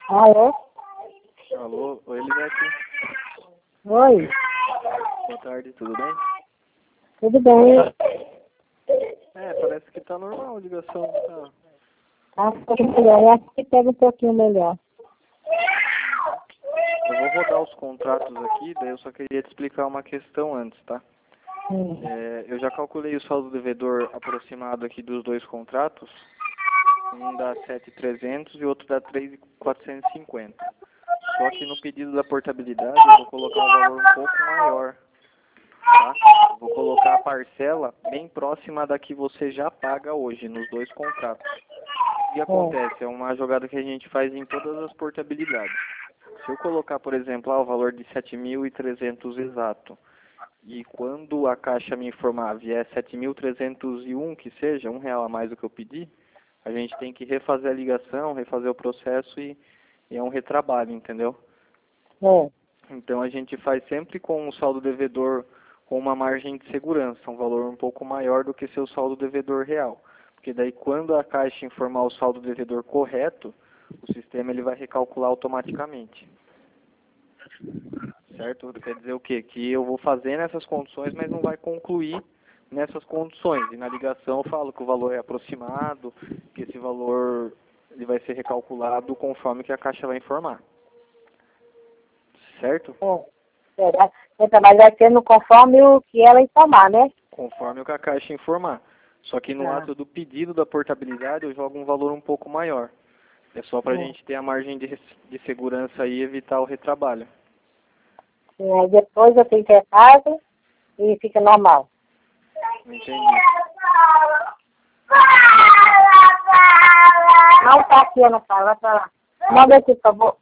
Alô? Alô, oi Elisete. Oi, Boa tarde, tudo bem? tudo bem? Parece que tá normal a ligação. Tá. Tá um pouquinho melhor, eu acho que pega um pouquinho melhor. Eu vou rodar os contratos aqui, daí eu só queria te explicar uma questão antes, tá? Hum. Eu já calculei o saldo devedor aproximado aqui dos dois contratos. Um dá 7.300 e outro dá 3.450. Só que no pedido da portabilidade eu vou colocar um valor um pouco maior, tá? Vou colocar a parcela bem próxima da que você já paga hoje nos dois contratos. O que acontece? É uma jogada que a gente faz em todas as portabilidades. Se eu colocar, por exemplo, o valor de 7.300 exato, e quando a Caixa me informar vier 7.301, que seja, R$ 1 a mais do que eu pedi, a gente tem que refazer a ligação, refazer o processo e é um retrabalho, entendeu? Então a gente faz sempre com o saldo devedor com uma margem de segurança, um valor um pouco maior do que seu saldo devedor real. Porque daí quando a Caixa informar o saldo devedor correto, o sistema ele vai recalcular automaticamente. Certo? Quer dizer o quê? Que eu vou fazer nessas condições, mas não vai concluir nessas condições. E na ligação eu falo que o valor é aproximado, que esse valor ele vai ser recalculado conforme que a Caixa vai informar. Certo? Mas vai sendo conforme o que ela informar, né? Conforme o que a Caixa informar. Só que no ato do pedido da portabilidade eu jogo um valor um pouco maior. É só para a gente ter a margem de segurança e evitar o retrabalho. Aí depois eu tenho que ir a casa e fica normal. Entendi. Não tá aqui, eu não falo, vai pra lá. Manda aqui, por favor.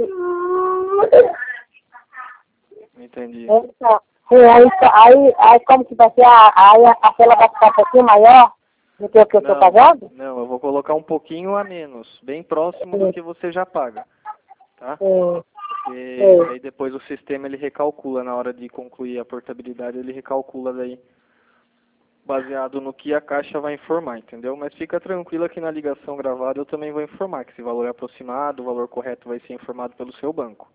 Entendi. Então, aí como que vai ser? Aí a parcela vai ficar um pouquinho maior do que o que eu estou pagando? Não, eu vou colocar um pouquinho a menos, bem próximo do que você já paga, tá? E aí depois o sistema ele recalcula na hora de concluir a portabilidade, ele recalcula daí baseado no que a Caixa vai informar, entendeu? Mas fica tranquila que na ligação gravada eu também vou informar que esse valor é aproximado, o valor correto vai ser informado pelo seu banco.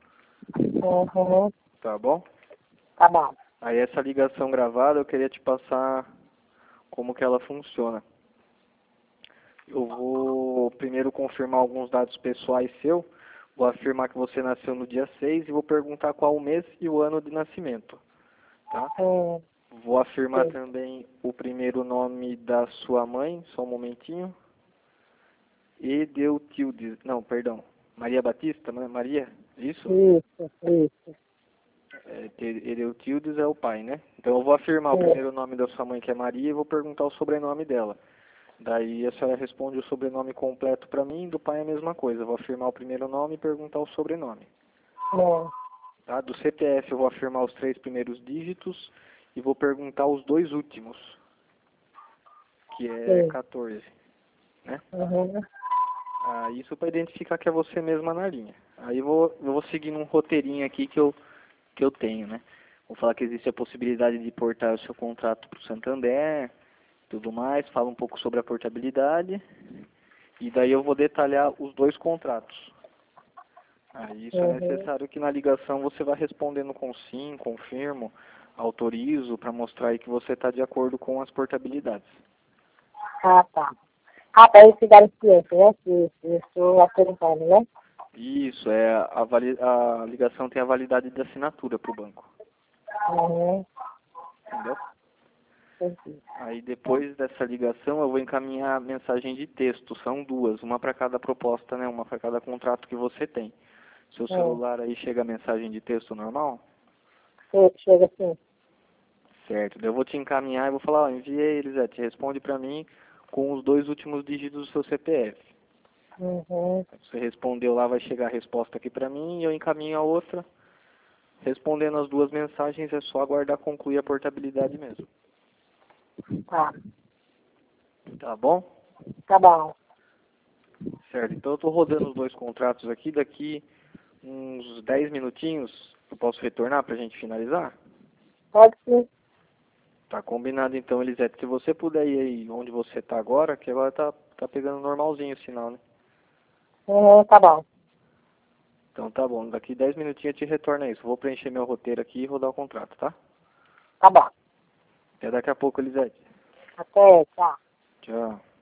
Tá bom? Tá bom. Aí essa ligação gravada eu queria te passar como que ela funciona. Eu vou primeiro confirmar alguns dados pessoais seu. Vou afirmar que você nasceu no dia 6 e vou perguntar qual o mês e o ano de nascimento. Tá? Vou afirmar também o primeiro nome da sua mãe, só um momentinho. Edeutildes, não, perdão, Maria Batista, não é Maria? Isso? Isso. Edeutildes é o pai, né? Então eu vou afirmar o primeiro nome da sua mãe, que é Maria, e vou perguntar o sobrenome dela. Daí a senhora responde o sobrenome completo para mim, do pai é a mesma coisa. Eu vou afirmar o primeiro nome e perguntar o sobrenome. Tá? Do CPF eu vou afirmar os 3 primeiros dígitos e vou perguntar os 2 últimos, que é 14. Né? Isso para identificar que é você mesma na linha. Aí eu vou seguindo um roteirinho aqui que eu tenho, né? Vou falar que existe a possibilidade de portar o seu contrato para o Santander, tudo mais, fala um pouco sobre a portabilidade e daí eu vou detalhar os 2 contratos. Isso é necessário que na ligação você vá respondendo com sim, confirmo, autorizo, para mostrar aí que você está de acordo com as portabilidades. Tá. Para eles ficarem cientes, né? Que eu estou autorizando, né? Isso, a ligação tem a validade de assinatura para o banco. Entendeu? Aí depois dessa ligação eu vou encaminhar a mensagem de texto, são 2, uma para cada proposta, né? Uma para cada contrato que você tem. Seu celular aí chega a mensagem de texto normal? Chega sim. Certo, daí eu vou te encaminhar e vou falar, enviei, Elisete, responde para mim com os 2 últimos dígitos do seu CPF. Você respondeu lá, vai chegar a resposta aqui para mim e eu encaminho a outra. Respondendo as 2 mensagens, é só aguardar concluir a portabilidade mesmo. Tá bom? Tá bom. Certo, então eu estou rodando os 2 contratos aqui, daqui uns 10 minutinhos eu posso retornar para a gente finalizar? Pode sim. Tá combinado então, Elisete. Se você puder ir aí onde você está agora, que agora tá pegando normalzinho o sinal, né? Tá bom. Então tá bom, daqui 10 minutinhos eu te retorno isso. Vou preencher meu roteiro aqui e rodar o contrato, tá? Tá bom. Até daqui a pouco, Elisete. Até, tchau. Tchau.